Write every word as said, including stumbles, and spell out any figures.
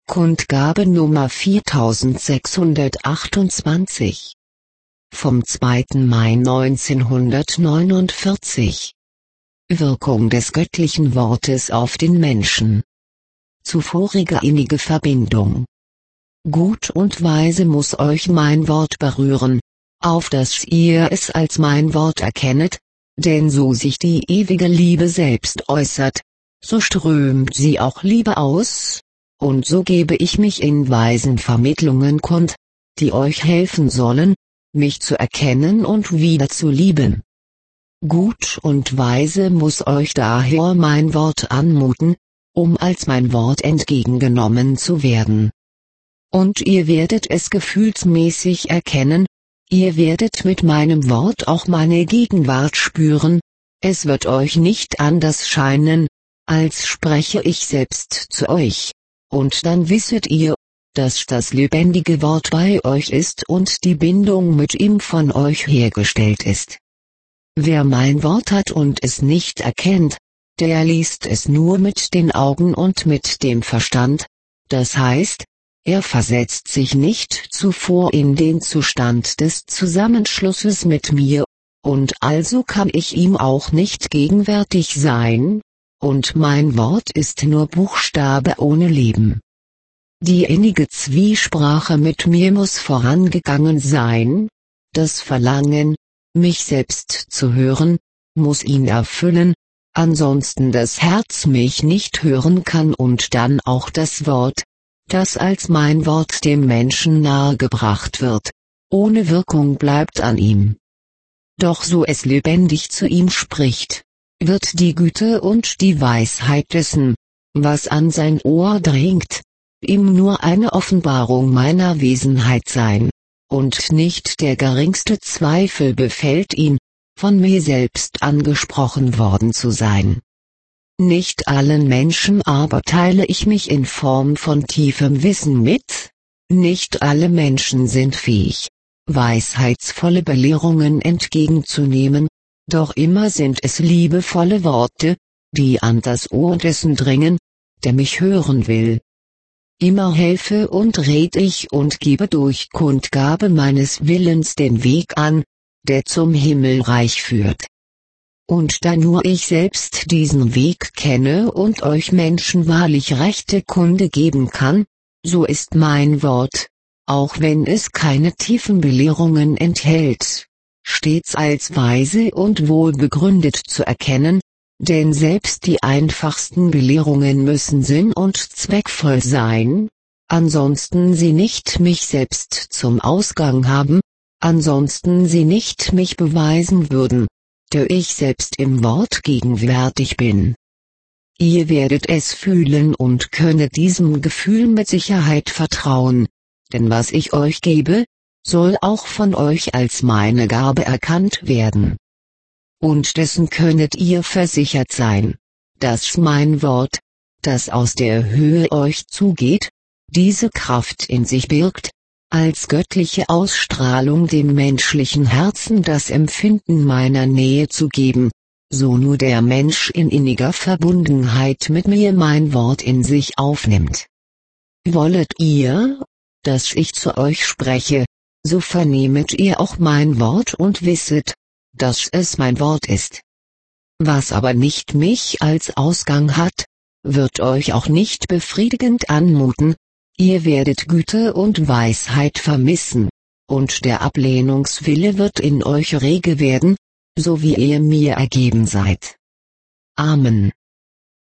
Kundgabe Nummer viertausendsechshundertachtundzwanzig. Vom zweiten Mai neunzehnhundertneunundvierzig. Wirkung des göttlichen Wortes auf den Menschen. Zuvorige innige Verbindung. Gut und weise muss euch mein Wort berühren, auf dass ihr es als mein Wort erkennet, denn so sich die ewige Liebe selbst äußert, so strömt sie auch Liebe aus, und so gebe ich mich in weisen Vermittlungen kund, die euch helfen sollen, mich zu erkennen und wieder zu lieben. Gut und weise muss euch daher mein Wort anmuten, um als mein Wort entgegengenommen zu werden. Und ihr werdet es gefühlsmäßig erkennen, ihr werdet mit meinem Wort auch meine Gegenwart spüren, es wird euch nicht anders scheinen, als spreche ich selbst zu euch, und dann wisset ihr, dass das lebendige Wort bei euch ist und die Bindung mit ihm von euch hergestellt ist. Wer mein Wort hat und es nicht erkennt, der liest es nur mit den Augen und mit dem Verstand, das heißt, er versetzt sich nicht zuvor in den Zustand des Zusammenschlusses mit mir, und also kann ich ihm auch nicht gegenwärtig sein, und mein Wort ist nur Buchstabe ohne Leben. Die innige Zwiesprache mit mir muss vorangegangen sein, das Verlangen, mich selbst zu hören, muss ihn erfüllen, ansonsten das Herz mich nicht hören kann und dann auch das Wort, das als mein Wort dem Menschen nahegebracht wird, ohne Wirkung bleibt an ihm. Doch so es lebendig zu ihm spricht, wird die Güte und die Weisheit dessen, was an sein Ohr dringt, ihm nur eine Offenbarung meiner Wesenheit sein, und nicht der geringste Zweifel befällt ihn, von mir selbst angesprochen worden zu sein. Nicht allen Menschen aber teile ich mich in Form von tiefem Wissen mit, nicht alle Menschen sind fähig, weisheitsvolle Belehrungen entgegenzunehmen, doch immer sind es liebevolle Worte, die an das Ohr dessen dringen, der mich hören will. Immer helfe und red ich und gebe durch Kundgabe meines Willens den Weg an, der zum Himmelreich führt. Und da nur ich selbst diesen Weg kenne und euch Menschen wahrlich rechte Kunde geben kann, so ist mein Wort, auch wenn es keine tiefen Belehrungen enthält, stets als weise und wohlbegründet zu erkennen, denn selbst die einfachsten Belehrungen müssen sinn- und zweckvoll sein, ansonsten sie nicht mich selbst zum Ausgang haben, ansonsten sie nicht mich beweisen würden, der ich selbst im Wort gegenwärtig bin. Ihr werdet es fühlen und könnet diesem Gefühl mit Sicherheit vertrauen, denn was ich euch gebe, soll auch von euch als meine Gabe erkannt werden. Und dessen könnet ihr versichert sein, dass mein Wort, das aus der Höhe euch zugeht, diese Kraft in sich birgt, als göttliche Ausstrahlung dem menschlichen Herzen das Empfinden meiner Nähe zu geben, so nur der Mensch in inniger Verbundenheit mit mir mein Wort in sich aufnimmt. Wollet ihr, dass ich zu euch spreche, so vernehmet ihr auch mein Wort und wisset, dass es mein Wort ist. Was aber nicht mich als Ausgang hat, wird euch auch nicht befriedigend anmuten, ihr werdet Güte und Weisheit vermissen, und der Ablehnungswille wird in euch rege werden, so wie ihr mir ergeben seid. Amen.